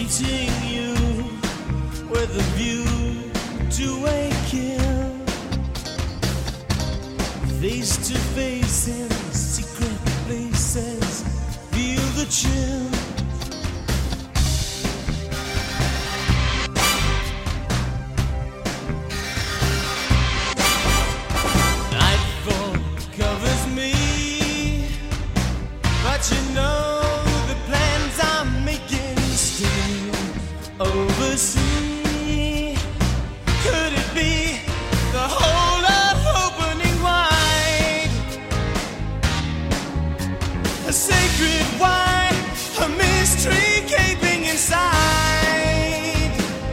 meeting you with a view to a kill. Face to face in secret places, feel the chill. Nightfall covers me, but you know the plans I'm making still oversee. Could it be the whole of opening wide? A sacred wine, a mystery gaping inside.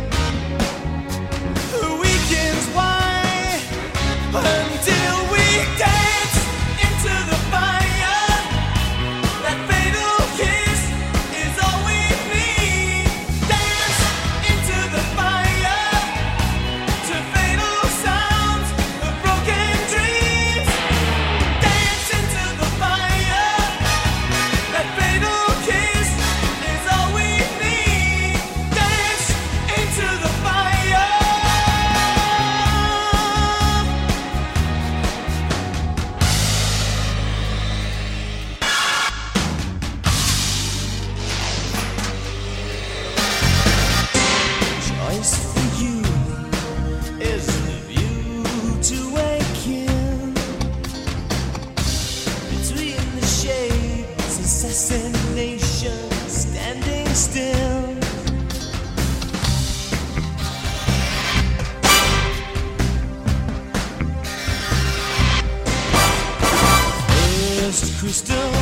The weekend's wide until we dance into the fire. That fatal kiss is all we need. Dance into the fire to fatal sounds of broken dreams. Dance into the fire. That fatal kiss is all we need. Dance into the fire. Choice for you is the view to a kill. Between the shades, assassination standing still. First crystal